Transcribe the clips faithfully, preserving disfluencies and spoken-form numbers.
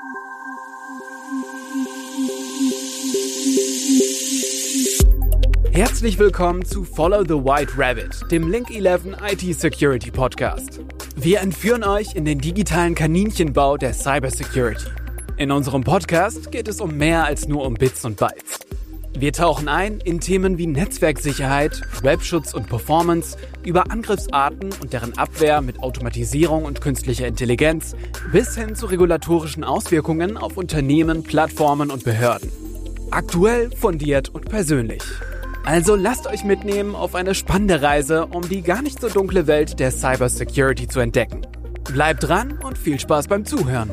Herzlich willkommen zu Follow the White Rabbit, dem Link elf I T Security Podcast. Wir entführen euch in den digitalen Kaninchenbau der Cybersecurity. In unserem Podcast geht es um mehr als nur um Bits und Bytes. Wir tauchen ein in Themen wie Netzwerksicherheit, Webschutz und Performance, über Angriffsarten und deren Abwehr mit Automatisierung und künstlicher Intelligenz bis hin zu regulatorischen Auswirkungen auf Unternehmen, Plattformen und Behörden. Aktuell, fundiert und persönlich. Also lasst euch mitnehmen auf eine spannende Reise, um die gar nicht so dunkle Welt der Cybersecurity zu entdecken. Bleibt dran und viel Spaß beim Zuhören.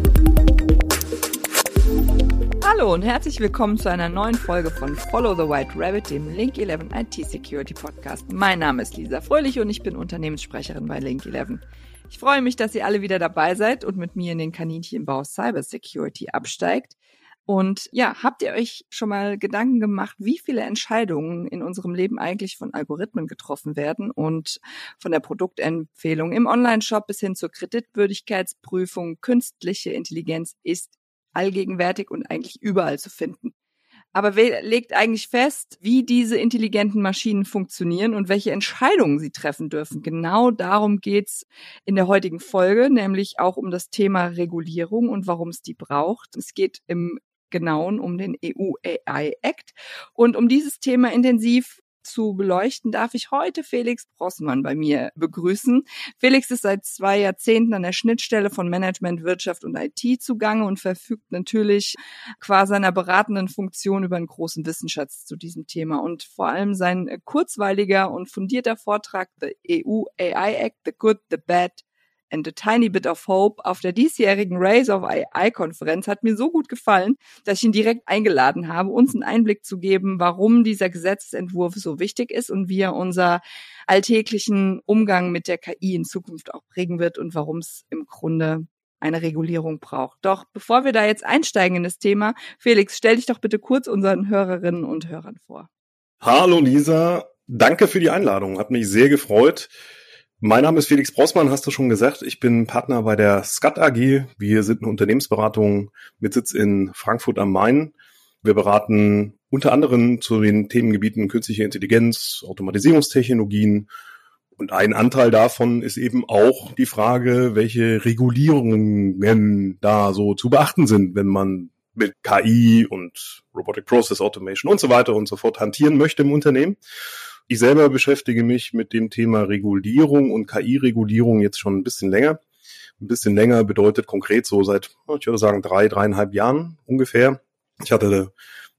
Hallo und herzlich willkommen zu einer neuen Folge von Follow the White Rabbit, dem Link elf I T Security Podcast. Mein Name ist Lisa Fröhlich und ich bin Unternehmenssprecherin bei Link elf. Ich freue mich, dass ihr alle wieder dabei seid und mit mir in den Kaninchenbau Cybersecurity absteigt. Und ja, habt ihr euch schon mal Gedanken gemacht, wie viele Entscheidungen in unserem Leben eigentlich von Algorithmen getroffen werden und von der Produktempfehlung im Onlineshop bis hin zur Kreditwürdigkeitsprüfung? Künstliche Intelligenz ist allgegenwärtig und eigentlich überall zu finden. Aber wer legt eigentlich fest, wie diese intelligenten Maschinen funktionieren und welche Entscheidungen sie treffen dürfen? Genau darum geht's in der heutigen Folge, nämlich auch um das Thema Regulierung und warum es die braucht. Es geht im Genauen um den E U A I Act. Und um dieses Thema intensiv zu beleuchten, darf ich heute Felix Brossmann bei mir begrüßen. Felix ist seit zwei Jahrzehnten an der Schnittstelle von Management, Wirtschaft und I T zugange und verfügt natürlich qua seiner beratenden Funktion über einen großen Wissensschatz zu diesem Thema. Und vor allem sein kurzweiliger und fundierter Vortrag The E U A I Act, The Good, The Bad and a Tiny Bit of Hope auf der diesjährigen Race of A I-Konferenz hat mir so gut gefallen, dass ich ihn direkt eingeladen habe, uns einen Einblick zu geben, warum dieser Gesetzesentwurf so wichtig ist und wie er unser alltäglichen Umgang mit der K I in Zukunft auch prägen wird und warum es im Grunde eine Regulierung braucht. Doch bevor wir da jetzt einsteigen in das Thema, Felix, stell dich doch bitte kurz unseren Hörerinnen und Hörern vor. Hallo Lisa, danke für die Einladung, hat mich sehr gefreut. Mein Name ist Felix Brossmann, hast du schon gesagt. Ich bin Partner bei der Skat A G. Wir sind eine Unternehmensberatung mit Sitz in Frankfurt am Main. Wir beraten unter anderem zu den Themengebieten künstliche Intelligenz, Automatisierungstechnologien. Und ein Anteil davon ist eben auch die Frage, welche Regulierungen da so zu beachten sind, wenn man mit K I und Robotic Process Automation und so weiter und so fort hantieren möchte im Unternehmen. Ich selber beschäftige mich mit dem Thema Regulierung und K I-Regulierung jetzt schon ein bisschen länger. Ein bisschen länger bedeutet konkret so seit, ich würde sagen, drei, dreieinhalb Jahren ungefähr. Ich hatte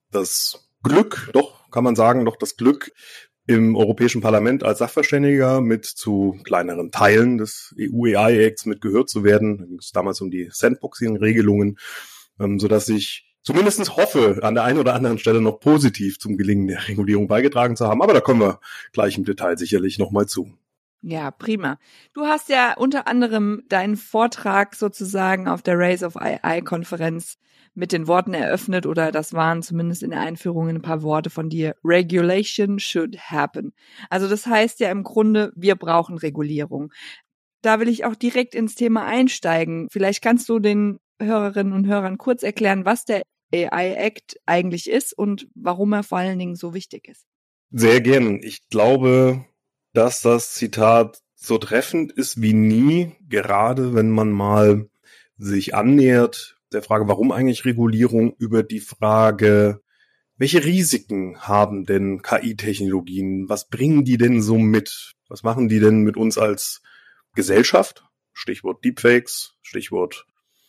das Glück, doch kann man sagen, doch das Glück, im Europäischen Parlament als Sachverständiger mit zu kleineren Teilen des E U A I Acts mitgehört zu werden. Da ging es damals um die Sandboxing-Regelungen, sodass ich zumindest hoffe, an der einen oder anderen Stelle noch positiv zum Gelingen der Regulierung beigetragen zu haben. Aber da kommen wir gleich im Detail sicherlich nochmal zu. Ja, prima. Du hast ja unter anderem deinen Vortrag sozusagen auf der Race of A I-Konferenz mit den Worten eröffnet, oder das waren zumindest in der Einführung ein paar Worte von dir. Regulation should happen. Also das heißt ja im Grunde, wir brauchen Regulierung. Da will ich auch direkt ins Thema einsteigen. Vielleicht kannst du den Hörerinnen und Hörern kurz erklären, was der A I Act eigentlich ist und warum er vor allen Dingen so wichtig ist. Sehr gern. Ich glaube, dass das Zitat so treffend ist wie nie, gerade wenn man mal sich annähert der Frage, warum eigentlich Regulierung, über die Frage, welche Risiken haben denn K I-Technologien? Was bringen die denn so mit? Was machen die denn mit uns als Gesellschaft? Stichwort Deepfakes, Stichwort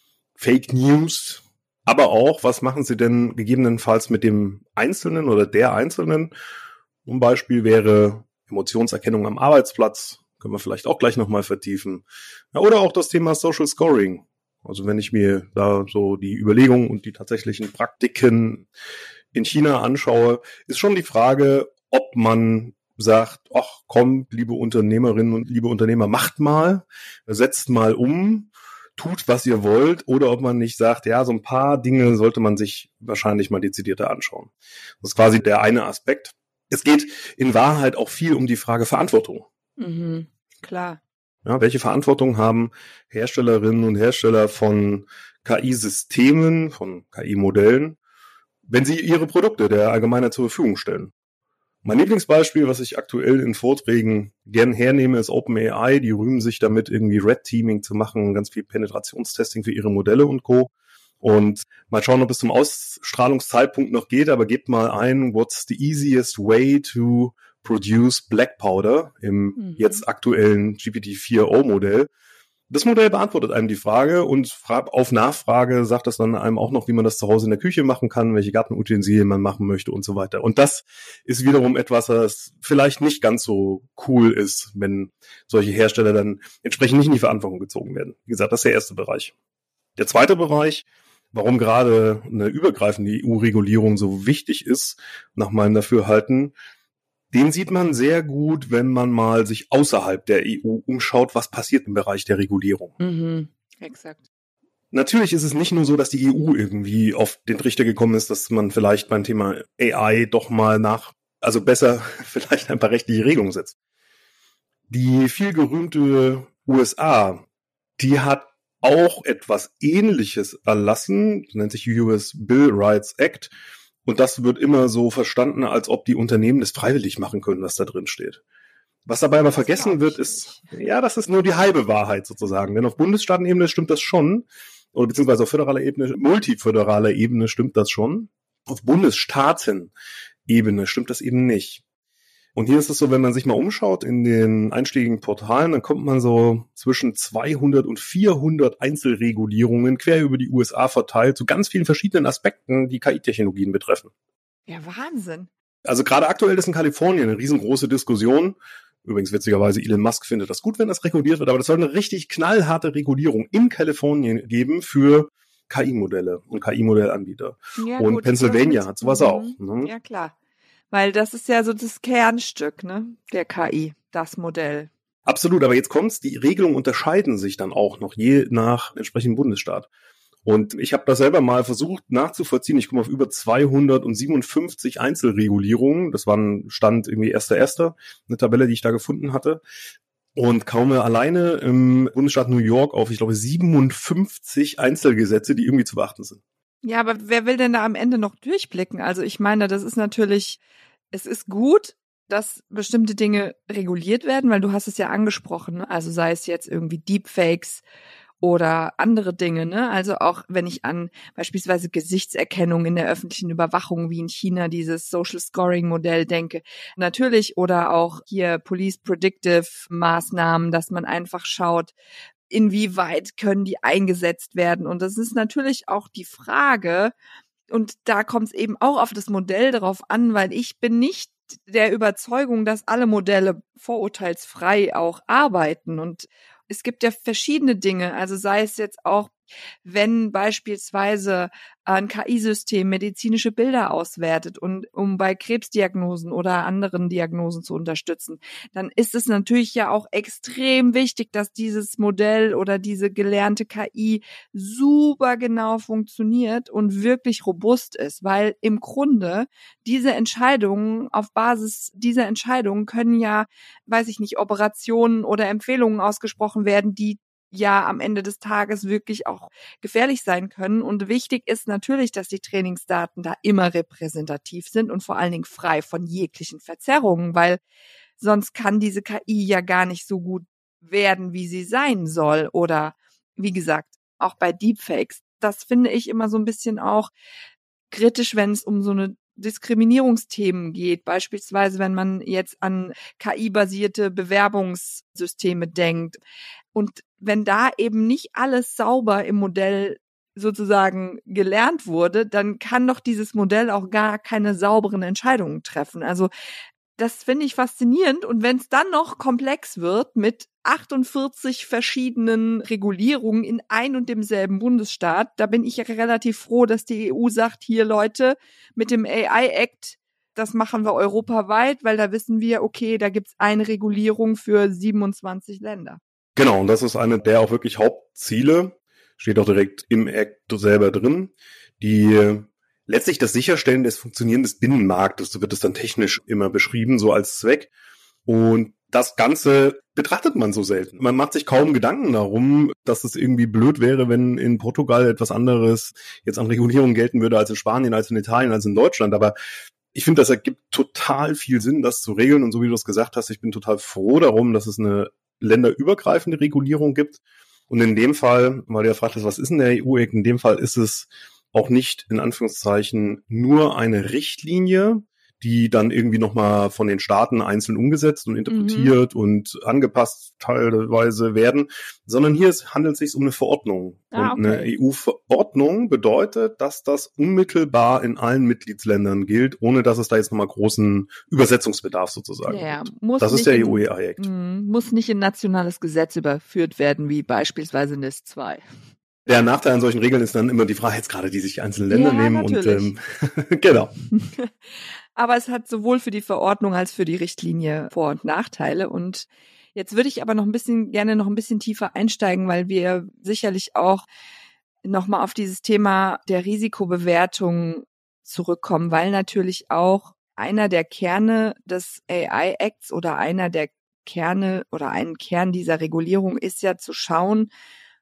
Fake News. Aber auch, was machen sie denn gegebenenfalls mit dem Einzelnen oder der Einzelnen? Ein Beispiel wäre Emotionserkennung am Arbeitsplatz. Können wir vielleicht auch gleich nochmal vertiefen. Ja, oder auch das Thema Social Scoring. Also wenn ich mir da so die Überlegungen und die tatsächlichen Praktiken in China anschaue, ist schon die Frage, ob man sagt, ach komm, liebe Unternehmerinnen und liebe Unternehmer, macht mal, setzt mal um, tut, was ihr wollt, oder ob man nicht sagt, ja, so ein paar Dinge sollte man sich wahrscheinlich mal dezidierter anschauen. Das ist quasi der eine Aspekt. Es geht in Wahrheit auch viel um die Frage Verantwortung. Mhm, klar. Ja, welche Verantwortung haben Herstellerinnen und Hersteller von K I-Systemen, von K I-Modellen, wenn sie ihre Produkte der Allgemeinheit zur Verfügung stellen? Mein Lieblingsbeispiel, was ich aktuell in Vorträgen gern hernehme, ist OpenAI. Die rühmen sich damit, irgendwie Red Teaming zu machen, ganz viel Penetrationstesting für ihre Modelle und Co. Und mal schauen, ob es zum Ausstrahlungszeitpunkt noch geht, aber gebt mal ein, what's the easiest way to produce Black Powder im mhm. jetzt aktuellen G P T vier O Modell. Das Modell beantwortet einem die Frage und auf Nachfrage sagt das dann einem auch noch, wie man das zu Hause in der Küche machen kann, welche Gartenutensilien man machen möchte und so weiter. Und das ist wiederum etwas, was vielleicht nicht ganz so cool ist, wenn solche Hersteller dann entsprechend nicht in die Verantwortung gezogen werden. Wie gesagt, das ist der erste Bereich. Der zweite Bereich, warum gerade eine übergreifende E U-Regulierung so wichtig ist, nach meinem Dafürhalten, den sieht man sehr gut, wenn man mal sich außerhalb der E U umschaut, was passiert im Bereich der Regulierung. Mhm, exakt. Natürlich ist es nicht nur so, dass die E U irgendwie auf den Trichter gekommen ist, dass man vielleicht beim Thema A I doch mal nach, also besser vielleicht ein paar rechtliche Regelungen setzt. Die viel gerühmte U S A, die hat auch etwas Ähnliches erlassen, das nennt sich U S Bill Rights Act. Und das wird immer so verstanden, als ob die Unternehmen das freiwillig machen können, was da drin steht. Was dabei aber vergessen wird, ist, ja, das ist nur die halbe Wahrheit sozusagen. Denn auf Bundesstaatenebene stimmt das schon, oder beziehungsweise auf föderaler Ebene, multiföderaler Ebene stimmt das schon. Auf Bundesstaatenebene stimmt das eben nicht. Und hier ist es so, wenn man sich mal umschaut in den einschlägigen Portalen, dann kommt man so zwischen zweihundert und vierhundert Einzelregulierungen quer über die U S A verteilt zu ganz vielen verschiedenen Aspekten, die K I-Technologien betreffen. Ja, Wahnsinn. Also gerade aktuell ist in Kalifornien eine riesengroße Diskussion. Übrigens witzigerweise, Elon Musk findet das gut, wenn das reguliert wird, aber das soll eine richtig knallharte Regulierung in Kalifornien geben für K I-Modelle und K I-Modellanbieter. Ja, und gut, Pennsylvania hat sowas auch. Ne? Ja, klar. Weil das ist ja so das Kernstück, ne, der K I, das Modell. Absolut, aber jetzt kommt's, die Regelungen unterscheiden sich dann auch noch je nach entsprechendem Bundesstaat. Und ich habe das selber mal versucht nachzuvollziehen. Ich komme auf über zweihundertsiebenundfünfzig Einzelregulierungen. Das war ein Stand irgendwie erster erster eine Tabelle, die ich da gefunden hatte. Und komme alleine im Bundesstaat New York auf, ich glaube, siebenundfünfzig Einzelgesetze, die irgendwie zu beachten sind. Ja, aber wer will denn da am Ende noch durchblicken? Also ich meine, das ist natürlich, es ist gut, dass bestimmte Dinge reguliert werden, weil du hast es ja angesprochen, also sei es jetzt irgendwie Deepfakes oder andere Dinge, ne? Also auch wenn ich an beispielsweise Gesichtserkennung in der öffentlichen Überwachung wie in China, dieses Social Scoring Modell denke, natürlich, oder auch hier Police Predictive Maßnahmen, dass man einfach schaut, inwieweit können die eingesetzt werden. Und das ist natürlich auch die Frage, und da kommt es eben auch auf das Modell drauf an, weil ich bin nicht der Überzeugung, dass alle Modelle vorurteilsfrei auch arbeiten. Und es gibt ja verschiedene Dinge, also sei es jetzt auch, wenn beispielsweise ein K I-System medizinische Bilder auswertet und um bei Krebsdiagnosen oder anderen Diagnosen zu unterstützen, dann ist es natürlich ja auch extrem wichtig, dass dieses Modell oder diese gelernte K I super genau funktioniert und wirklich robust ist, weil im Grunde diese Entscheidungen, auf Basis dieser Entscheidungen können ja, weiß ich nicht, Operationen oder Empfehlungen ausgesprochen werden, die ja am Ende des Tages wirklich auch gefährlich sein können. Und wichtig ist natürlich, dass die Trainingsdaten da immer repräsentativ sind und vor allen Dingen frei von jeglichen Verzerrungen, weil sonst kann diese K I ja gar nicht so gut werden, wie sie sein soll. Oder wie gesagt, auch bei Deepfakes. Das finde ich immer so ein bisschen auch kritisch, wenn es um so eine Diskriminierungsthemen geht, beispielsweise wenn man jetzt an K I-basierte Bewerbungssysteme denkt. Und wenn da eben nicht alles sauber im Modell sozusagen gelernt wurde, dann kann doch dieses Modell auch gar keine sauberen Entscheidungen treffen. Also das finde ich faszinierend. Und wenn es dann noch komplex wird mit achtundvierzig verschiedenen Regulierungen in ein und demselben Bundesstaat, da bin ich ja relativ froh, dass die E U sagt, hier Leute, mit dem A I-Act, das machen wir europaweit, weil da wissen wir, okay, da gibt's eine Regulierung für siebenundzwanzig Länder. Genau, und das ist eine der auch wirklich Hauptziele, steht auch direkt im Act selber drin, die letztlich das Sicherstellen des Funktionieren des Binnenmarktes, so wird es dann technisch immer beschrieben, so als Zweck. Und Das Ganze betrachtet man so selten. Man macht sich kaum Gedanken darum, dass es irgendwie blöd wäre, wenn in Portugal etwas anderes jetzt an Regulierung gelten würde als in Spanien, als in Italien, als in Deutschland. Aber ich finde, das ergibt total viel Sinn, das zu regeln. Und so wie du es gesagt hast, ich bin total froh darum, dass es eine länderübergreifende Regulierung gibt. Und in dem Fall, weil du ja fragtest, was ist denn der E U-E C? In dem Fall ist es auch nicht in Anführungszeichen nur eine Richtlinie, die dann irgendwie nochmal von den Staaten einzeln umgesetzt und interpretiert mhm. und angepasst teilweise werden, sondern hier ist, handelt es sich um eine Verordnung. Ah, und okay. Eine E U-Verordnung bedeutet, dass das unmittelbar in allen Mitgliedsländern gilt, ohne dass es da jetzt nochmal großen Übersetzungsbedarf sozusagen ja, gibt. Muss das ist der E U-E I-Act. Muss nicht in nationales Gesetz überführt werden, wie beispielsweise N I S zwei. Der Nachteil an solchen Regeln ist dann immer die Freiheitsgrade, die sich die einzelnen Länder ja, nehmen. Natürlich. Und ähm, genau. Aber es hat sowohl für die Verordnung als für die Richtlinie Vor- und Nachteile. Und jetzt würde ich aber noch ein bisschen gerne noch ein bisschen tiefer einsteigen, weil wir sicherlich auch nochmal auf dieses Thema der Risikobewertung zurückkommen, weil natürlich auch einer der Kerne des A I-Acts oder einer der Kerne oder ein Kern dieser Regulierung ist ja zu schauen,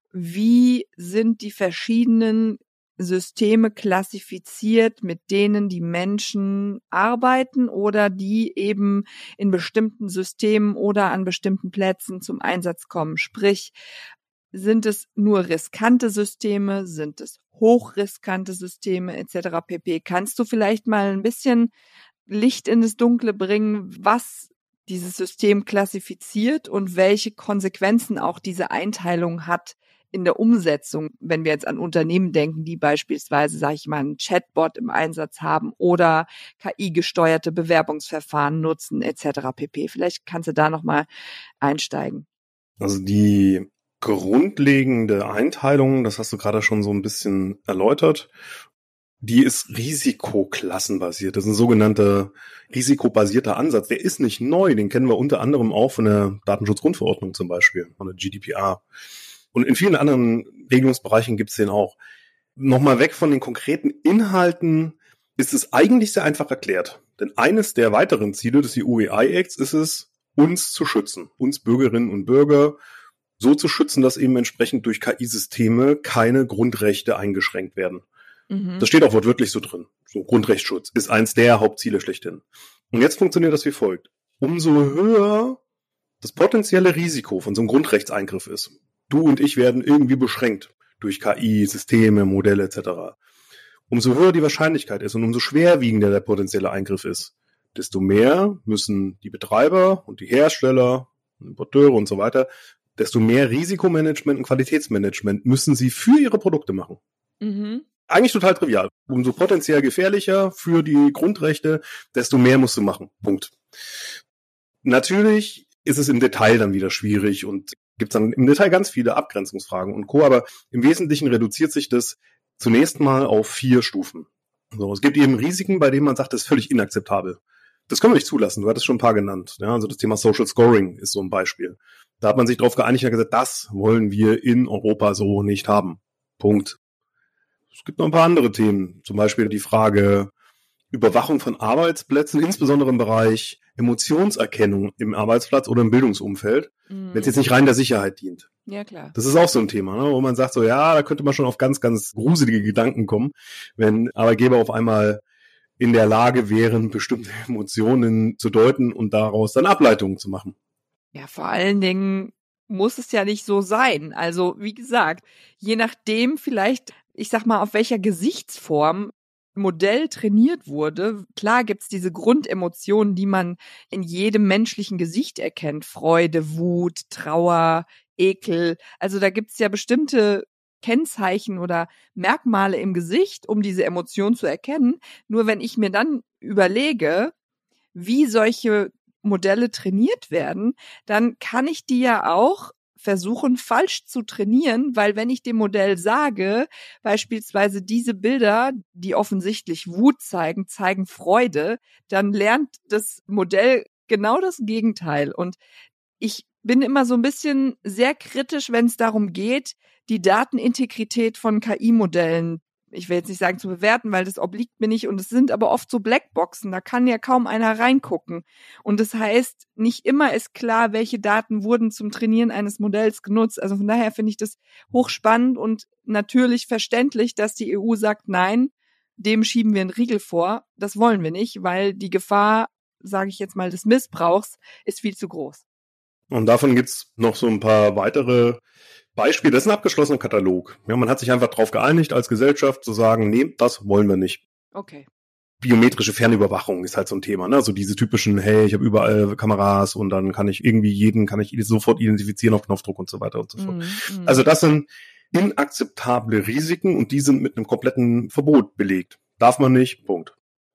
wie sind die verschiedenen Systeme klassifiziert, mit denen die Menschen arbeiten oder die eben in bestimmten Systemen oder an bestimmten Plätzen zum Einsatz kommen. Sprich, sind es nur riskante Systeme, sind es hochriskante Systeme et cetera pp. Kannst du vielleicht mal ein bisschen Licht in das Dunkle bringen, was dieses System klassifiziert und welche Konsequenzen auch diese Einteilung hat in der Umsetzung, wenn wir jetzt an Unternehmen denken, die beispielsweise, sage ich mal, einen Chatbot im Einsatz haben oder K I-gesteuerte Bewerbungsverfahren nutzen et cetera pp. Vielleicht kannst du da nochmal einsteigen. Also die grundlegende Einteilung, das hast du gerade schon so ein bisschen erläutert, die ist risikoklassenbasiert. Das ist ein sogenannter risikobasierter Ansatz. Der ist nicht neu, den kennen wir unter anderem auch von der Datenschutzgrundverordnung zum Beispiel, von der G D P R. Und in vielen anderen Regelungsbereichen gibt es den auch. Nochmal weg von den konkreten Inhalten ist es eigentlich sehr einfach erklärt. Denn eines der weiteren Ziele des E U-E I-Acts ist es, uns zu schützen, uns Bürgerinnen und Bürger so zu schützen, dass eben entsprechend durch K I-Systeme keine Grundrechte eingeschränkt werden. Mhm. Das steht auch wortwörtlich so drin. So Grundrechtsschutz ist eins der Hauptziele schlechthin. Und jetzt funktioniert das wie folgt. Umso höher das potenzielle Risiko von so einem Grundrechtseingriff ist, du und ich werden irgendwie beschränkt durch K I, Systeme, Modelle et cetera. Umso höher die Wahrscheinlichkeit ist und umso schwerwiegender der potenzielle Eingriff ist, desto mehr müssen die Betreiber und die Hersteller, Importeure und so weiter, desto mehr Risikomanagement und Qualitätsmanagement müssen sie für ihre Produkte machen. Mhm. Eigentlich total trivial. Umso potenziell gefährlicher für die Grundrechte, desto mehr musst du machen. Punkt. Natürlich ist es im Detail dann wieder schwierig und gibt es dann im Detail ganz viele Abgrenzungsfragen und Co., aber im Wesentlichen reduziert sich das zunächst mal auf vier Stufen. So, es gibt eben Risiken, bei denen man sagt, das ist völlig inakzeptabel. Das können wir nicht zulassen, du hattest schon ein paar genannt. Ja, also das Thema Social Scoring ist so ein Beispiel. Da hat man sich darauf geeinigt und gesagt, das wollen wir in Europa so nicht haben. Punkt. Es gibt noch ein paar andere Themen, zum Beispiel die Frage Überwachung von Arbeitsplätzen, insbesondere im Bereich Emotionserkennung im Arbeitsplatz oder im Bildungsumfeld, mhm. wenn es jetzt nicht rein der Sicherheit dient. Ja, klar. Das ist auch so ein Thema, ne, wo man sagt so, ja, da könnte man schon auf ganz, ganz gruselige Gedanken kommen, wenn Arbeitgeber auf einmal in der Lage wären, bestimmte Emotionen zu deuten und daraus dann Ableitungen zu machen. Ja, vor allen Dingen muss es ja nicht so sein. Also, wie gesagt, je nachdem vielleicht, ich sag mal, auf welcher Gesichtsform Modell trainiert wurde. Klar gibt's diese Grundemotionen, die man in jedem menschlichen Gesicht erkennt. Freude, Wut, Trauer, Ekel. Also da gibt's ja bestimmte Kennzeichen oder Merkmale im Gesicht, um diese Emotion zu erkennen. Nur wenn ich mir dann überlege, wie solche Modelle trainiert werden, dann kann ich die ja auch versuchen, falsch zu trainieren, weil wenn ich dem Modell sage, beispielsweise diese Bilder, die offensichtlich Wut zeigen, zeigen Freude, dann lernt das Modell genau das Gegenteil. Und ich bin immer so ein bisschen sehr kritisch, wenn es darum geht, die Datenintegrität von K I-Modellen ich will jetzt nicht sagen zu bewerten, weil das obliegt mir nicht und es sind aber oft so Blackboxen, da kann ja kaum einer reingucken. Und das heißt, nicht immer ist klar, welche Daten wurden zum Trainieren eines Modells genutzt. Also von daher finde ich das hochspannend und natürlich verständlich, dass die E U sagt, nein, dem schieben wir einen Riegel vor. Das wollen wir nicht, weil die Gefahr, sage ich jetzt mal, des Missbrauchs ist viel zu groß. Und davon gibt's noch so ein paar weitere Beispiele. Das ist ein abgeschlossener Katalog. Ja, man hat sich einfach darauf geeinigt, als Gesellschaft zu sagen, nee, das wollen wir nicht. Okay. Biometrische Fernüberwachung ist halt so ein Thema, ne? Also diese typischen, hey, ich habe überall Kameras und dann kann ich irgendwie jeden, kann ich sofort identifizieren auf Knopfdruck und so weiter und so fort. Mm, mm. Also das sind inakzeptable Risiken und die sind mit einem kompletten Verbot belegt. Darf man nicht, Punkt.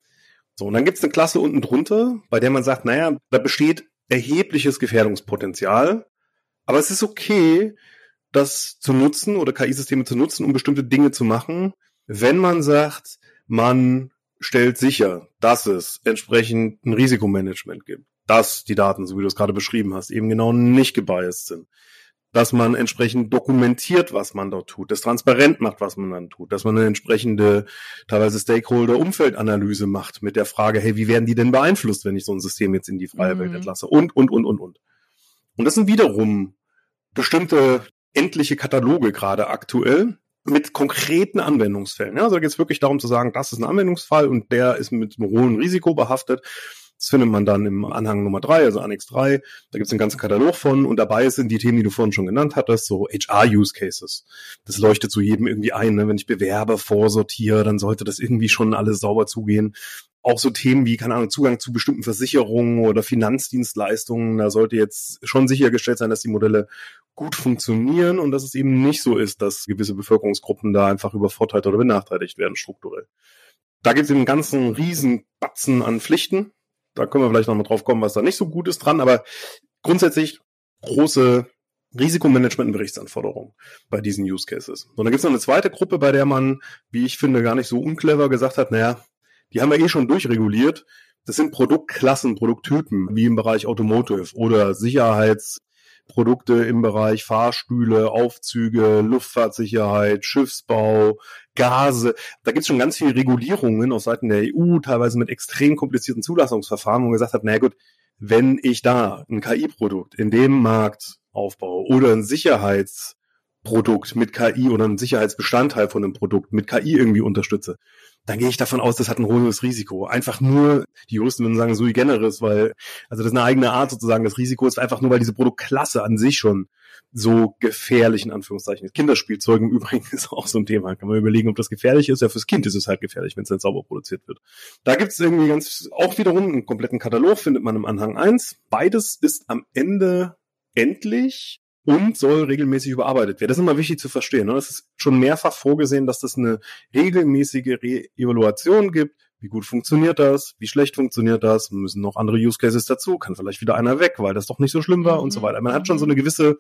So, und dann gibt's eine Klasse unten drunter, bei der man sagt, naja, da besteht erhebliches Gefährdungspotenzial, aber es ist okay, das zu nutzen oder K I-Systeme zu nutzen, um bestimmte Dinge zu machen, wenn man sagt, man stellt sicher, dass es entsprechend ein Risikomanagement gibt, dass die Daten, so wie du es gerade beschrieben hast, eben genau nicht gebiased sind, dass man entsprechend dokumentiert, was man dort tut, das transparent macht, was man dann tut, dass man eine entsprechende, teilweise Stakeholder-Umfeldanalyse macht mit der Frage, hey, wie werden die denn beeinflusst, wenn ich so ein System jetzt in die freie mhm. Welt entlasse und, und, und, und, und. Und das sind wiederum bestimmte endliche Kataloge gerade aktuell mit konkreten Anwendungsfällen. Ja, also da geht es wirklich darum zu sagen, das ist ein Anwendungsfall und der ist mit einem hohen Risiko behaftet. Das findet man dann im Anhang Nummer drei, also Annex drei. Da gibt es einen ganzen Katalog von und dabei sind die Themen, die du vorhin schon genannt hattest, so H R-Use-Cases. Das leuchtet zu jedem irgendwie ein. Ne? Wenn ich Bewerber vorsortiere, dann sollte das irgendwie schon alles sauber zugehen. Auch so Themen wie, keine Ahnung, Zugang zu bestimmten Versicherungen oder Finanzdienstleistungen. Da sollte jetzt schon sichergestellt sein, dass die Modelle gut funktionieren und dass es eben nicht so ist, dass gewisse Bevölkerungsgruppen da einfach übervorteilt oder benachteiligt werden strukturell. Da gibt es eben einen ganzen riesen Batzen an Pflichten. Da können wir vielleicht noch mal drauf kommen, was da nicht so gut ist dran, aber grundsätzlich große Risikomanagement- und Berichtsanforderungen bei diesen Use Cases. Und dann gibt es noch eine zweite Gruppe, bei der man, wie ich finde, gar nicht so unclever gesagt hat, naja, die haben wir eh schon durchreguliert. Das sind Produktklassen, Produkttypen, wie im Bereich Automotive oder Sicherheitsprodukte im Bereich Fahrstühle, Aufzüge, Luftfahrtsicherheit, Schiffsbau, Gase. Da gibt es schon ganz viele Regulierungen auf Seiten der E U, teilweise mit extrem komplizierten Zulassungsverfahren, wo man gesagt hat, na gut, wenn ich da ein K I-Produkt in dem Markt aufbaue oder ein Sicherheitsprodukt mit K I oder ein Sicherheitsbestandteil von einem Produkt mit K I irgendwie unterstütze, dann gehe ich davon aus, das hat ein hohes Risiko. Einfach nur, die Juristen würden sagen, sui generis, weil, also das ist eine eigene Art sozusagen, das Risiko ist einfach nur, weil diese Produktklasse an sich schon so gefährlich in Anführungszeichen ist. Kinderspielzeug im Übrigen ist auch so ein Thema. Kann man überlegen, ob das gefährlich ist. Ja, fürs Kind ist es halt gefährlich, wenn es nicht sauber produziert wird. Da gibt es irgendwie ganz, auch wiederum einen kompletten Katalog, findet man im Anhang eins. Beides ist am Ende endlich und soll regelmäßig überarbeitet werden. Das ist immer wichtig zu verstehen. Es ist schon mehrfach vorgesehen, dass das eine regelmäßige Re-Evaluation gibt. Wie gut funktioniert das? Wie schlecht funktioniert das? Müssen noch andere Use Cases dazu? Kann vielleicht wieder einer weg, weil das doch nicht so schlimm war mhm. und so weiter. Man hat schon so eine gewisse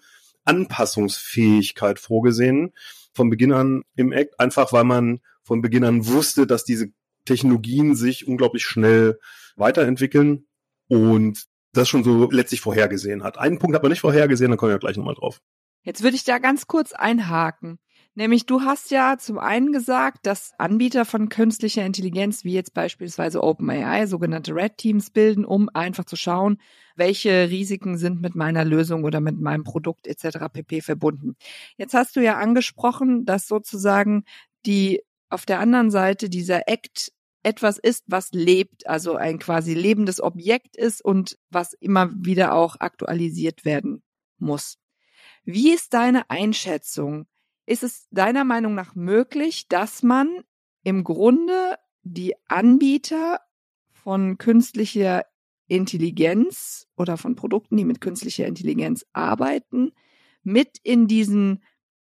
Anpassungsfähigkeit vorgesehen von Beginn an im Act, einfach weil man von Beginn an wusste, dass diese Technologien sich unglaublich schnell weiterentwickeln und das schon so letztlich vorhergesehen hat. Einen Punkt hat man nicht vorhergesehen, da kommen wir ja gleich nochmal drauf. Jetzt würde ich da ganz kurz einhaken. Nämlich du hast ja zum einen gesagt, dass Anbieter von künstlicher Intelligenz, wie jetzt beispielsweise OpenAI, sogenannte Red Teams bilden, um einfach zu schauen, welche Risiken sind mit meiner Lösung oder mit meinem Produkt et cetera pp. Verbunden. Jetzt hast du ja angesprochen, dass sozusagen die auf der anderen Seite dieser Act etwas ist, was lebt, also ein quasi lebendes Objekt ist und was immer wieder auch aktualisiert werden muss. Wie ist deine Einschätzung? Ist es deiner Meinung nach möglich, dass man im Grunde die Anbieter von künstlicher Intelligenz oder von Produkten, die mit künstlicher Intelligenz arbeiten, mit in diesen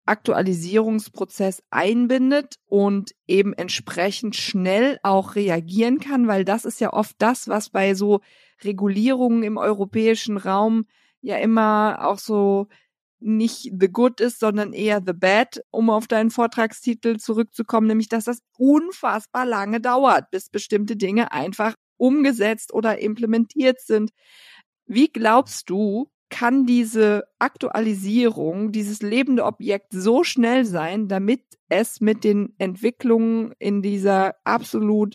Aktualisierungsprozess einbindet und eben entsprechend schnell auch reagieren kann, weil das ist ja oft das, was bei so Regulierungen im europäischen Raum ja immer auch so nicht the good ist, sondern eher the bad, um auf deinen Vortragstitel zurückzukommen, nämlich dass das unfassbar lange dauert, bis bestimmte Dinge einfach umgesetzt oder implementiert sind. Wie glaubst du, kann diese Aktualisierung, dieses lebende Objekt so schnell sein, damit es mit den Entwicklungen in dieser absolut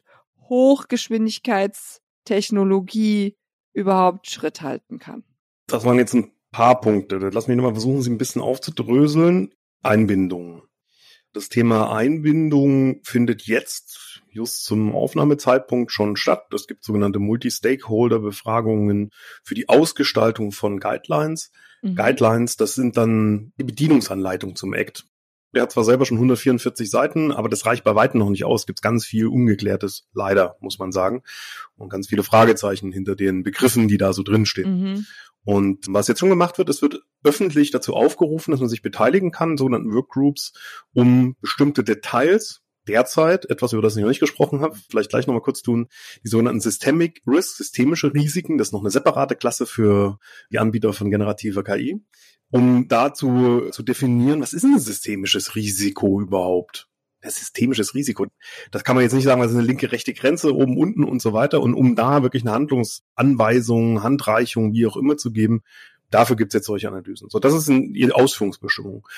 Hochgeschwindigkeitstechnologie überhaupt Schritt halten kann? Das waren jetzt ein paar Punkte. Lass mich nochmal versuchen, sie ein bisschen aufzudröseln. Einbindung. Das Thema Einbindung findet jetzt just zum Aufnahmezeitpunkt schon statt. Es gibt sogenannte Multi-Stakeholder-Befragungen für die Ausgestaltung von Guidelines. Mhm. Guidelines, das sind dann die Bedienungsanleitung zum Act. Der hat zwar selber schon hundertvierundvierzig Seiten, aber das reicht bei weitem noch nicht aus. Es gibt ganz viel Ungeklärtes, leider, muss man sagen. Und ganz viele Fragezeichen hinter den Begriffen, die da so drinstehen. Mhm. Und was jetzt schon gemacht wird, es wird öffentlich dazu aufgerufen, dass man sich beteiligen kann, sogenannten Workgroups, um bestimmte Details, derzeit, etwas, über das ich noch nicht gesprochen habe, vielleicht gleich nochmal kurz tun, die sogenannten Systemic Risks, systemische Risiken, das ist noch eine separate Klasse für die Anbieter von generativer K I, um dazu zu definieren, was ist ein systemisches Risiko überhaupt? Ein systemisches Risiko, das kann man jetzt nicht sagen, das ist eine linke, rechte Grenze, oben, unten und so weiter. Und um da wirklich eine Handlungsanweisung, Handreichung, wie auch immer zu geben, dafür gibt es jetzt solche Analysen. So, das ist eine Ausführungsbestimmung.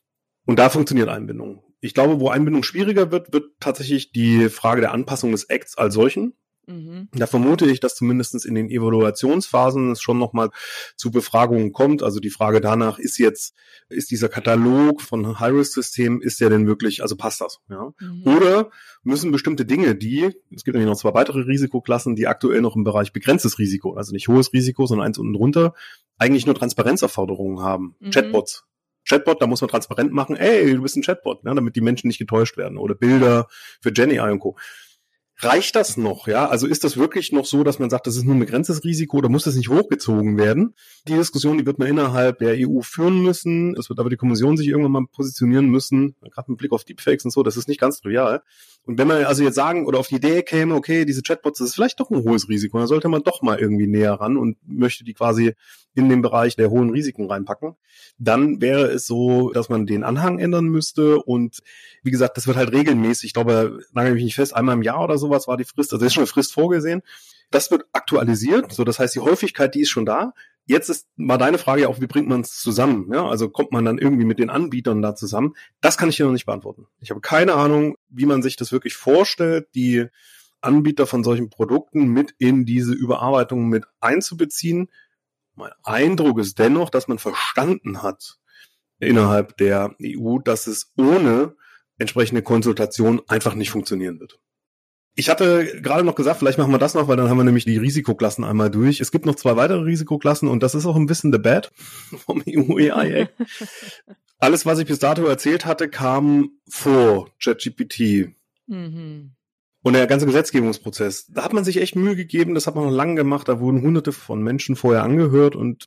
Und da funktioniert Einbindung. Ich glaube, wo Einbindung schwieriger wird, wird tatsächlich die Frage der Anpassung des Acts als solchen. Mhm. Da vermute ich, dass zumindest in den Evaluationsphasen es schon nochmal zu Befragungen kommt. Also die Frage danach, ist jetzt, ist dieser Katalog von High-Risk-Systemen, ist der denn wirklich, also passt das? Ja? Mhm. Oder müssen bestimmte Dinge, die, es gibt nämlich noch zwei weitere Risikoklassen, die aktuell noch im Bereich begrenztes Risiko, also nicht hohes Risiko, sondern eins unten drunter, eigentlich nur Transparenzerforderungen haben. Mhm. Chatbots. Chatbot, da muss man transparent machen, ey, du bist ein Chatbot, ne, damit die Menschen nicht getäuscht werden. Oder Bilder für Gen A I und Co. Reicht das noch, ja? Also ist das wirklich noch so, dass man sagt, das ist nur ein begrenztes Risiko oder muss das nicht hochgezogen werden? Die Diskussion, die wird man innerhalb der E U führen müssen. Es wird aber die Kommission sich irgendwann mal positionieren müssen, gerade mit Blick auf Deepfakes und so, das ist nicht ganz trivial. Und wenn man also jetzt sagen oder auf die Idee käme, okay, diese Chatbots, das ist vielleicht doch ein hohes Risiko, dann sollte man doch mal irgendwie näher ran und möchte die quasi in den Bereich der hohen Risiken reinpacken, dann wäre es so, dass man den Anhang ändern müsste und wie gesagt, das wird halt regelmäßig, ich glaube, nagel mich nicht fest, einmal im Jahr oder sowas war die Frist, also ist schon eine Frist vorgesehen. Das wird aktualisiert, so das heißt, die Häufigkeit, die ist schon da. Jetzt ist mal deine Frage ja auch, wie bringt man es zusammen? Ja, also kommt man dann irgendwie mit den Anbietern da zusammen? Das kann ich dir noch nicht beantworten. Ich habe keine Ahnung, wie man sich das wirklich vorstellt, die Anbieter von solchen Produkten mit in diese Überarbeitung mit einzubeziehen. Mein Eindruck ist dennoch, dass man verstanden hat innerhalb der E U, dass es ohne entsprechende Konsultation einfach nicht funktionieren wird. Ich hatte gerade noch gesagt, vielleicht machen wir das noch, weil dann haben wir nämlich die Risikoklassen einmal durch. Es gibt noch zwei weitere Risikoklassen und das ist auch ein bisschen the bad vom E U A I Act. Alles, was ich bis dato erzählt hatte, kam vor ChatGPT. Mhm. Und der ganze Gesetzgebungsprozess, da hat man sich echt Mühe gegeben, das hat man noch lange gemacht, da wurden hunderte von Menschen vorher angehört und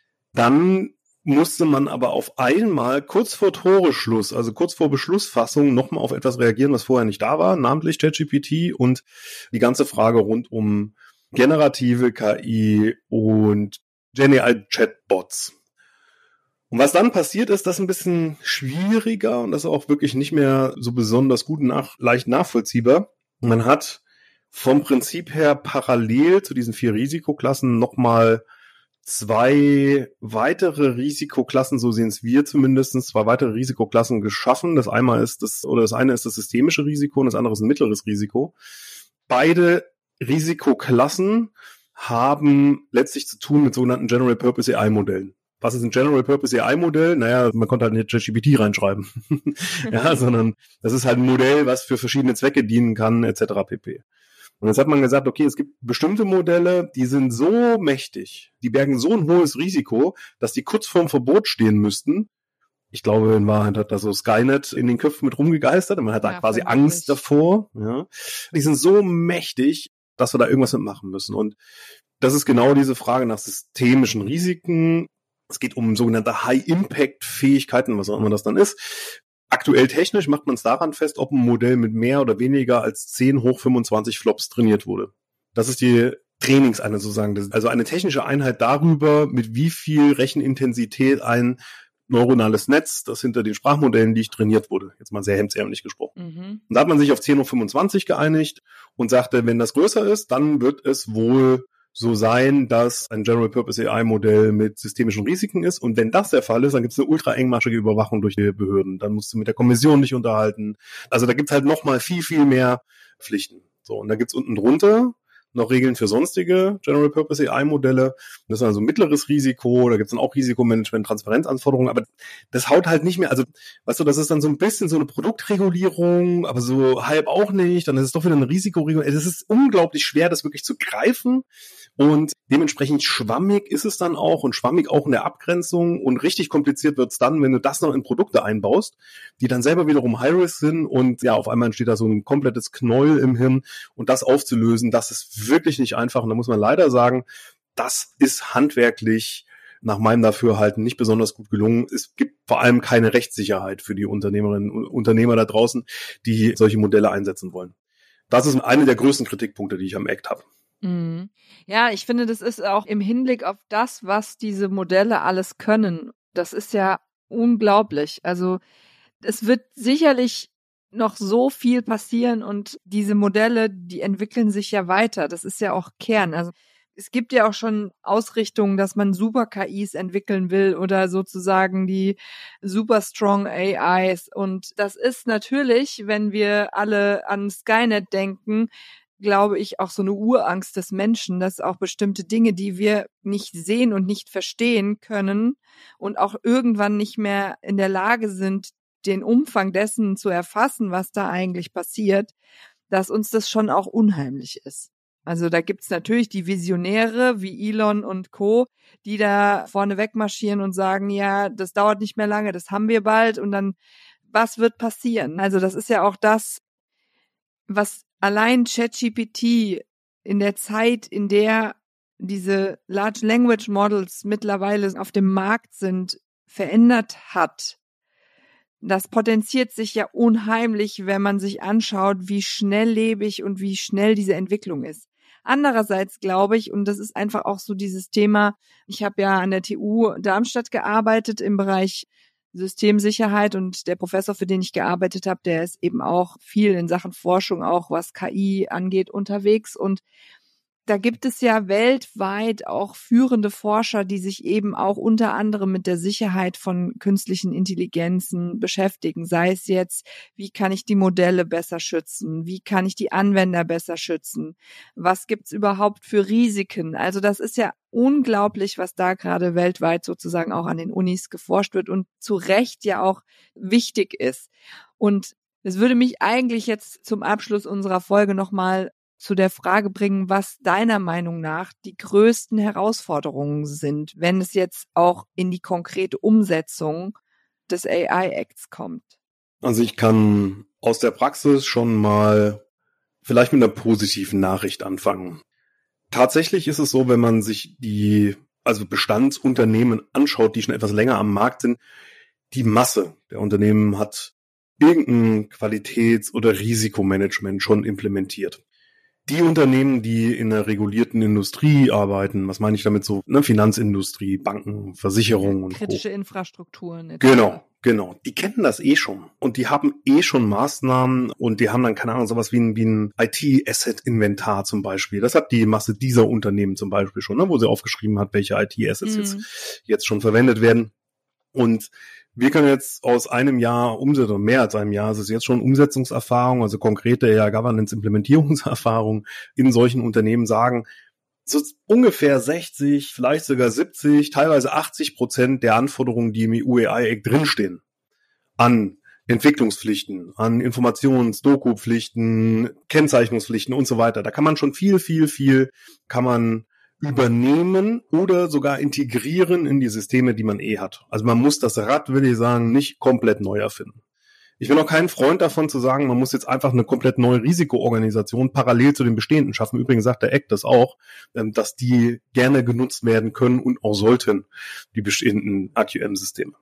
dann musste man aber auf einmal kurz vor Toreschluss, also kurz vor Beschlussfassung, nochmal auf etwas reagieren, was vorher nicht da war, namentlich ChatGPT und die ganze Frage rund um generative K I und Gen A I-Chatbots. Und was dann passiert ist, das ist ein bisschen schwieriger und das ist auch wirklich nicht mehr so besonders gut nach, leicht nachvollziehbar. Man hat vom Prinzip her parallel zu diesen vier Risikoklassen nochmal zwei weitere Risikoklassen, so sehen es wir zumindest, zwei weitere Risikoklassen geschaffen. Das einmal ist das, oder das eine ist das systemische Risiko und das andere ist ein mittleres Risiko. Beide Risikoklassen haben letztlich zu tun mit sogenannten General Purpose A I-Modellen. Was ist ein General Purpose A I-Modell? Naja, man konnte halt nicht ChatGPT reinschreiben. Ja, sondern das ist halt ein Modell, was für verschiedene Zwecke dienen kann, et cetera pp. Und jetzt hat man gesagt, okay, es gibt bestimmte Modelle, die sind so mächtig, die bergen so ein hohes Risiko, dass die kurz vorm Verbot stehen müssten. Ich glaube, in Wahrheit hat da so Skynet in den Köpfen mit rumgegeistert und man hat da ja, quasi Angst davor. Ja. Die sind so mächtig, dass wir da irgendwas mitmachen müssen. Und das ist genau diese Frage nach systemischen Risiken. Es geht um sogenannte High-Impact-Fähigkeiten, was auch immer das dann ist. Aktuell technisch macht man es daran fest, ob ein Modell mit mehr oder weniger als zehn hoch fünfundzwanzig Flops trainiert wurde. Das ist die Trainingseinheit sozusagen. Also eine technische Einheit darüber, mit wie viel Rechenintensität ein neuronales Netz, das hinter den Sprachmodellen liegt, trainiert wurde. Jetzt mal sehr hemdsärmlich gesprochen. Mhm. Und da hat man sich auf zehn hoch fünfundzwanzig geeinigt und sagte, wenn das größer ist, dann wird es wohl so sein, dass ein General-Purpose A I-Modell mit systemischen Risiken ist. Und wenn das der Fall ist, dann gibt es eine ultra engmaschige Überwachung durch die Behörden. Dann musst du mit der Kommission dich unterhalten. Also da gibt es halt nochmal viel, viel mehr Pflichten. So, und da gibt's unten drunter noch Regeln für sonstige General-Purpose A I-Modelle. Das ist also mittleres Risiko, da gibt's dann auch Risikomanagement, Transparenzanforderungen, aber das haut halt nicht mehr, also weißt du, das ist dann so ein bisschen so eine Produktregulierung, aber so halb auch nicht, dann ist es doch wieder eine Risikoregulierung. Es ist unglaublich schwer, das wirklich zu greifen und dementsprechend schwammig ist es dann auch und schwammig auch in der Abgrenzung und richtig kompliziert wird's dann, wenn du das noch in Produkte einbaust, die dann selber wiederum High-Risk sind und ja, auf einmal entsteht da so ein komplettes Knäuel im Hirn und das aufzulösen, das ist wirklich nicht einfach und da muss man leider sagen, das ist handwerklich nach meinem Dafürhalten nicht besonders gut gelungen. Es gibt vor allem keine Rechtssicherheit für die Unternehmerinnen und Unternehmer da draußen, die solche Modelle einsetzen wollen. Das ist einer der größten Kritikpunkte, die ich am Act habe. Mhm. Ja, ich finde, das ist auch im Hinblick auf das, was diese Modelle alles können. Das ist ja unglaublich. Also es wird sicherlich noch so viel passieren und diese Modelle, die entwickeln sich ja weiter. Das ist ja auch Kern. Also es gibt ja auch schon Ausrichtungen, dass man Super-K Is entwickeln will oder sozusagen die super strong A Is. Und das ist natürlich, wenn wir alle an Skynet denken, glaube ich, auch so eine Urangst des Menschen, dass auch bestimmte Dinge, die wir nicht sehen und nicht verstehen können und auch irgendwann nicht mehr in der Lage sind, den Umfang dessen zu erfassen, was da eigentlich passiert, dass uns das schon auch unheimlich ist. Also da gibt's natürlich die Visionäre wie Elon und Co., die da vorne wegmarschieren und sagen, ja, das dauert nicht mehr lange, das haben wir bald und dann, was wird passieren? Also das ist ja auch das, was allein ChatGPT in der Zeit, in der diese Large Language Models mittlerweile auf dem Markt sind, verändert hat. Das potenziert sich ja unheimlich, wenn man sich anschaut, wie schnelllebig und wie schnell diese Entwicklung ist. Andererseits glaube ich, und das ist einfach auch so dieses Thema, ich habe ja an der T U Darmstadt gearbeitet im Bereich Systemsicherheit und der Professor, für den ich gearbeitet habe, der ist eben auch viel in Sachen Forschung, auch was K I angeht, unterwegs und da gibt es ja weltweit auch führende Forscher, die sich eben auch unter anderem mit der Sicherheit von künstlichen Intelligenzen beschäftigen. Sei es jetzt, wie kann ich die Modelle besser schützen? Wie kann ich die Anwender besser schützen? Was gibt's überhaupt für Risiken? Also das ist ja unglaublich, was da gerade weltweit sozusagen auch an den Unis geforscht wird und zu Recht ja auch wichtig ist. Und es würde mich eigentlich jetzt zum Abschluss unserer Folge nochmal zu der Frage bringen, was deiner Meinung nach die größten Herausforderungen sind, wenn es jetzt auch in die konkrete Umsetzung des A I-Acts kommt. Also ich kann aus der Praxis schon mal vielleicht mit einer positiven Nachricht anfangen. Tatsächlich ist es so, wenn man sich die also Bestandsunternehmen anschaut, die schon etwas länger am Markt sind, die Masse der Unternehmen hat irgendein Qualitäts- oder Risikomanagement schon implementiert. Die Unternehmen, die in der regulierten Industrie arbeiten, was meine ich damit so, ne, Finanzindustrie, Banken, Versicherungen und kritische Co. Infrastrukturen. et cetera. Genau, genau. Die kennen das eh schon. Und die haben eh schon Maßnahmen und die haben dann, keine Ahnung, sowas wie ein, wie ein I T-Asset-Inventar zum Beispiel. Das hat die Masse dieser Unternehmen zum Beispiel schon, ne, wo sie aufgeschrieben hat, welche I T-Assets Mhm. jetzt, jetzt schon verwendet werden. Und wir können jetzt aus einem Jahr Umsetzung, mehr als einem Jahr, es ist jetzt schon Umsetzungserfahrung, also konkrete ja Governance-Implementierungserfahrung in solchen Unternehmen sagen, so ungefähr sechzig, vielleicht sogar siebzig, teilweise achtzig Prozent der Anforderungen, die im E U A I-Act drinstehen, an Entwicklungspflichten, an Informations-, Doku-Pflichten, Kennzeichnungspflichten und so weiter. Da kann man schon viel, viel, viel, kann man übernehmen oder sogar integrieren in die Systeme, die man eh hat. Also man muss das Rad, will ich sagen, nicht komplett neu erfinden. Ich bin auch kein Freund davon zu sagen, man muss jetzt einfach eine komplett neue Risikoorganisation parallel zu den bestehenden schaffen. Übrigens sagt der Act das auch, dass die gerne genutzt werden können und auch sollten, die bestehenden A Q M-Systeme.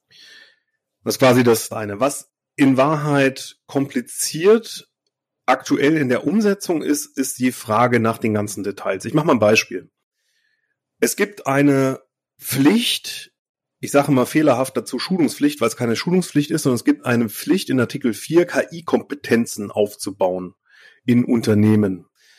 Das ist quasi das eine. Was in Wahrheit kompliziert aktuell in der Umsetzung ist, ist die Frage nach den ganzen Details. Ich mache mal ein Beispiel. Es gibt eine Pflicht, ich sage mal fehlerhaft dazu Schulungspflicht, weil es keine Schulungspflicht ist, sondern es gibt eine Pflicht in Artikel vier, K I-Kompetenzen aufzubauen in Unternehmen.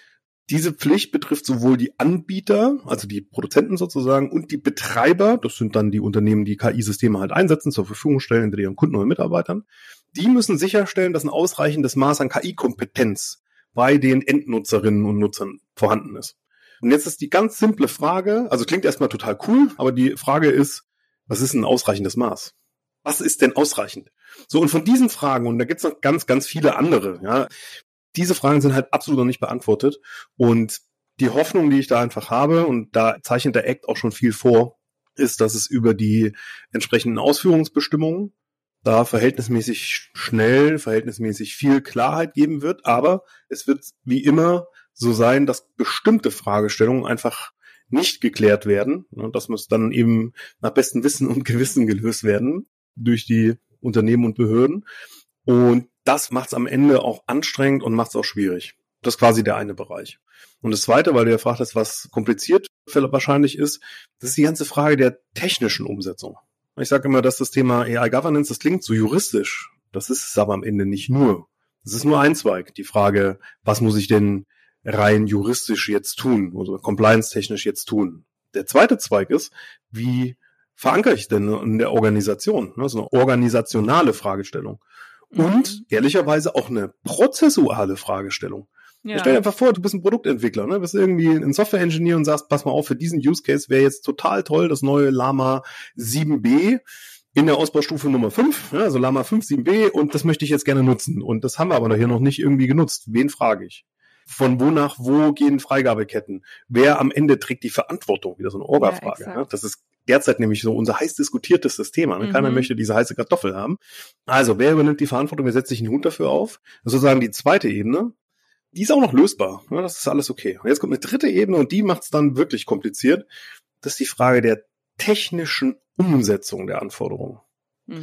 Diese Pflicht betrifft sowohl die Anbieter, also die Produzenten sozusagen, und die Betreiber, das sind dann die Unternehmen, die K I-Systeme halt einsetzen, zur Verfügung stellen, entweder ihren Kunden oder Mitarbeitern. Die müssen sicherstellen, dass ein ausreichendes Maß an K I-Kompetenz bei den Endnutzerinnen und Nutzern vorhanden ist. Und jetzt ist die ganz simple Frage, also klingt erstmal total cool, aber die Frage ist, was ist ein ausreichendes Maß? Was ist denn ausreichend? So, und von diesen Fragen, und da gibt's noch ganz, ganz viele andere, ja, diese Fragen sind halt absolut noch nicht beantwortet. Und die Hoffnung, die ich da einfach habe, und da zeichnet der Act auch schon viel vor, ist, dass es über die entsprechenden Ausführungsbestimmungen da verhältnismäßig schnell, verhältnismäßig viel Klarheit geben wird. Aber es wird wie immer so sein, dass bestimmte Fragestellungen einfach nicht geklärt werden. Und das muss dann eben nach bestem Wissen und Gewissen gelöst werden durch die Unternehmen und Behörden. Und das macht es am Ende auch anstrengend und macht es auch schwierig. Das ist quasi der eine Bereich. Und das zweite, weil du ja fragt hast, was kompliziert wahrscheinlich ist, das ist die ganze Frage der technischen Umsetzung. Ich sage immer, dass das Thema A I Governance, das klingt so juristisch. Das ist es aber am Ende nicht nur. Das ist nur ein Zweig. Die Frage, was muss ich denn rein juristisch jetzt tun oder compliance-technisch jetzt tun? Der zweite Zweig ist, wie verankere ich denn in der Organisation? Das ist eine organisationale Fragestellung. Und ehrlicherweise auch eine prozessuale Fragestellung. Ja. Stell dir einfach vor, du bist ein Produktentwickler, ne? Du bist irgendwie ein Software-Engineer und sagst, pass mal auf, für diesen Use Case wäre jetzt total toll das neue Llama sieben b in der Ausbaustufe Nummer fünf, ja, also Llama fünf sieben b, und das möchte ich jetzt gerne nutzen. Und das haben wir aber noch hier noch nicht irgendwie genutzt. Wen frage ich? Von wo nach wo gehen Freigabeketten? Wer am Ende trägt die Verantwortung? Wieder so eine Orga-Frage. Ja, ne? Das ist derzeit nämlich so unser heiß diskutiertestes Thema. Ne? Mhm. Keiner möchte diese heiße Kartoffel haben. Also, wer übernimmt die Verantwortung? Wer setzt sich einen Hut dafür auf? Das ist sozusagen die zweite Ebene. Die ist auch noch lösbar. Ja, das ist alles okay. Und jetzt kommt eine dritte Ebene und die macht es dann wirklich kompliziert. Das ist die Frage der technischen Umsetzung der Anforderungen. Mhm.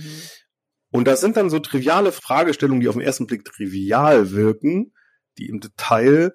Und das sind dann so triviale Fragestellungen, die auf den ersten Blick trivial wirken, die im Detail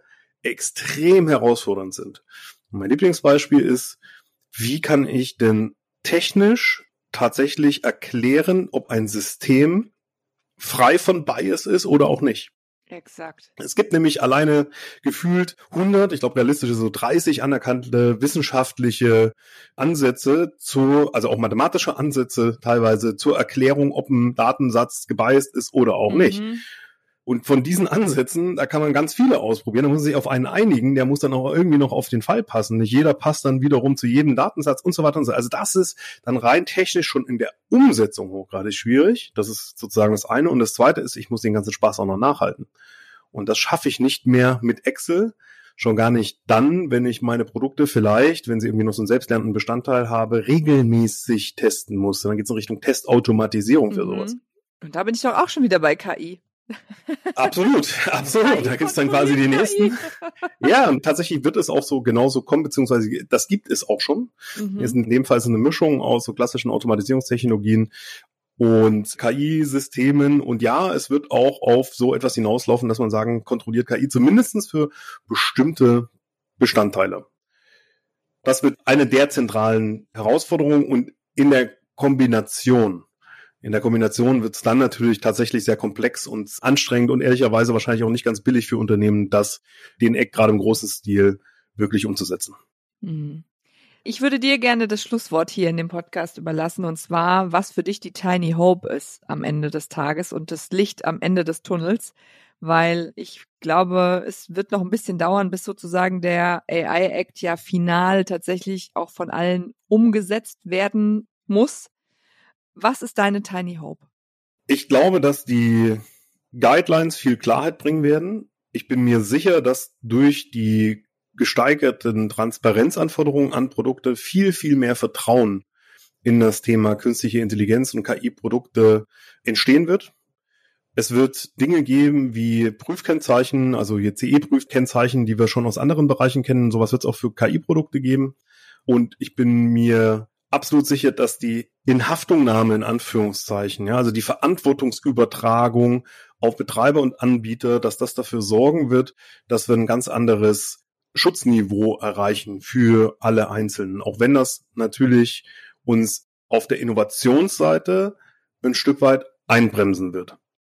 extrem herausfordernd sind. Und mein Lieblingsbeispiel ist, wie kann ich denn technisch tatsächlich erklären, ob ein System frei von Bias ist oder auch nicht? Exakt. Es gibt nämlich alleine gefühlt hundert, ich glaube realistisch so dreißig anerkannte wissenschaftliche Ansätze zu, also auch mathematische Ansätze teilweise zur Erklärung, ob ein Datensatz gebiased ist oder auch mhm. nicht. Und von diesen Ansätzen, da kann man ganz viele ausprobieren. Da muss man sich auf einen einigen, der muss dann auch irgendwie noch auf den Fall passen. Nicht jeder passt dann wiederum zu jedem Datensatz und so weiter und so. Also das ist dann rein technisch schon in der Umsetzung hochgradig schwierig. Das ist sozusagen das eine. Und das zweite ist, ich muss den ganzen Spaß auch noch nachhalten. Und das schaffe ich nicht mehr mit Excel. Schon gar nicht dann, wenn ich meine Produkte vielleicht, wenn sie irgendwie noch so einen selbstlernenden Bestandteil habe, regelmäßig testen muss. Dann geht es in Richtung Testautomatisierung für mhm. sowas. Und da bin ich doch auch schon wieder bei K I. Absolut, absolut. Da gibt es dann quasi die nächsten. Ja, und tatsächlich wird es auch so genauso kommen, beziehungsweise das gibt es auch schon. Mhm. Ist in dem Fall so eine Mischung aus so klassischen Automatisierungstechnologien und K I-Systemen. Und ja, es wird auch auf so etwas hinauslaufen, dass man sagen, kontrolliert K I zumindest für bestimmte Bestandteile. Das wird eine der zentralen Herausforderungen und in der Kombination In der Kombination wird es dann natürlich tatsächlich sehr komplex und anstrengend und ehrlicherweise wahrscheinlich auch nicht ganz billig für Unternehmen, das den Act gerade im großen Stil wirklich umzusetzen. Ich würde dir gerne das Schlusswort hier in dem Podcast überlassen, und zwar, was für dich die Tiny Hope ist am Ende des Tages und das Licht am Ende des Tunnels, weil ich glaube, es wird noch ein bisschen dauern, bis sozusagen der A I-Act ja final tatsächlich auch von allen umgesetzt werden muss. Was ist deine Tiny Hope? Ich glaube, dass die Guidelines viel Klarheit bringen werden. Ich bin mir sicher, dass durch die gesteigerten Transparenzanforderungen an Produkte viel, viel mehr Vertrauen in das Thema künstliche Intelligenz und K I-Produkte entstehen wird. Es wird Dinge geben wie Prüfkennzeichen, also hier C E-Prüfkennzeichen, die wir schon aus anderen Bereichen kennen. Sowas wird es auch für K I-Produkte geben. Und ich bin mir absolut sicher, dass die Inhaftungnahme in Anführungszeichen, ja, also die Verantwortungsübertragung auf Betreiber und Anbieter, dass das dafür sorgen wird, dass wir ein ganz anderes Schutzniveau erreichen für alle Einzelnen. Auch wenn das natürlich uns auf der Innovationsseite ein Stück weit einbremsen wird.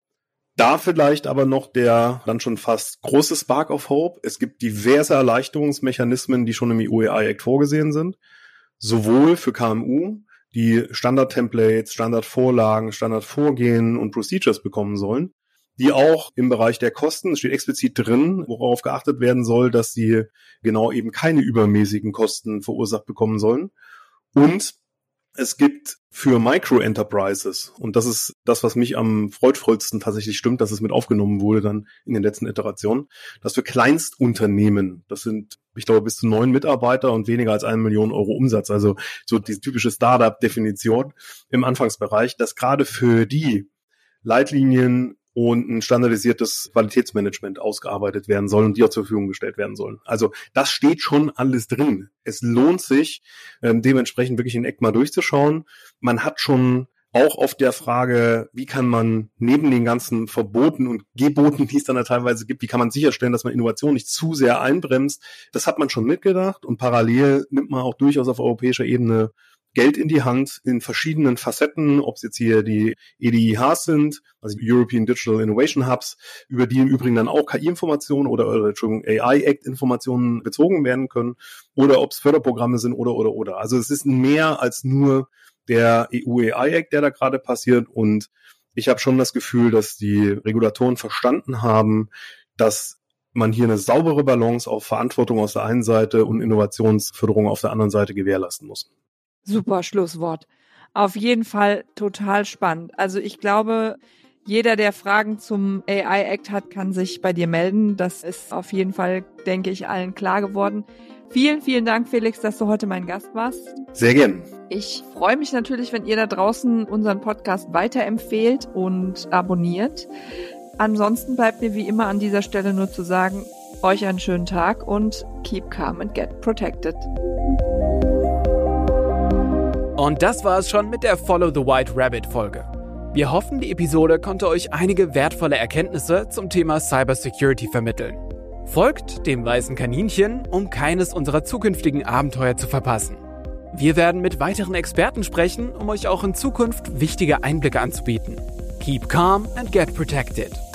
Da vielleicht aber noch der dann schon fast große Spark of Hope. Es gibt diverse Erleichterungsmechanismen, die schon im E U A I Act vorgesehen sind. Sowohl für K M U, die Standard-Templates, Standardvorlagen, Standardvorgehen und Procedures bekommen sollen, die auch im Bereich der Kosten, es steht explizit drin, worauf geachtet werden soll, dass sie genau eben keine übermäßigen Kosten verursacht bekommen sollen. Und es gibt für Micro-Enterprises, und das ist das, was mich am freudvollsten tatsächlich stimmt, dass es mit aufgenommen wurde dann in den letzten Iterationen, dass für Kleinstunternehmen, das sind, ich glaube, bis zu neun Mitarbeiter und weniger als eine Million Euro Umsatz, also so die typische Startup-Definition im Anfangsbereich, dass gerade für die Leitlinien und ein standardisiertes Qualitätsmanagement ausgearbeitet werden soll und die auch zur Verfügung gestellt werden sollen. Also das steht schon alles drin. Es lohnt sich, ähm, dementsprechend wirklich in E C mal durchzuschauen. Man hat schon auch auf der Frage, wie kann man neben den ganzen Verboten und Geboten, die es dann ja teilweise gibt, wie kann man sicherstellen, dass man Innovation nicht zu sehr einbremst, das hat man schon mitgedacht und parallel nimmt man auch durchaus auf europäischer Ebene Geld in die Hand in verschiedenen Facetten, ob es jetzt hier die E D I Hs sind, also European Digital Innovation Hubs, über die im Übrigen dann auch K I-Informationen oder, oder Entschuldigung, A I-Act-Informationen bezogen werden können, oder ob es Förderprogramme sind oder, oder, oder. Also es ist mehr als nur der E U A I Act, der da gerade passiert, und ich habe schon das Gefühl, dass die Regulatoren verstanden haben, dass man hier eine saubere Balance auf Verantwortung auf der einen Seite und Innovationsförderung auf der anderen Seite gewährleisten muss. Super Schlusswort. Auf jeden Fall total spannend. Also ich glaube, jeder, der Fragen zum A I Act hat, kann sich bei dir melden. Das ist auf jeden Fall, denke ich, allen klar geworden. Vielen, vielen Dank, Felix, dass du heute mein Gast warst. Sehr gern. Ich freue mich natürlich, wenn ihr da draußen unseren Podcast weiterempfehlt und abonniert. Ansonsten bleibt mir wie immer an dieser Stelle nur zu sagen, euch einen schönen Tag und keep calm and get protected. Und das war es schon mit der Follow the White Rabbit Folge. Wir hoffen, die Episode konnte euch einige wertvolle Erkenntnisse zum Thema Cybersecurity vermitteln. Folgt dem weißen Kaninchen, um keines unserer zukünftigen Abenteuer zu verpassen. Wir werden mit weiteren Experten sprechen, um euch auch in Zukunft wichtige Einblicke anzubieten. Keep calm and get protected.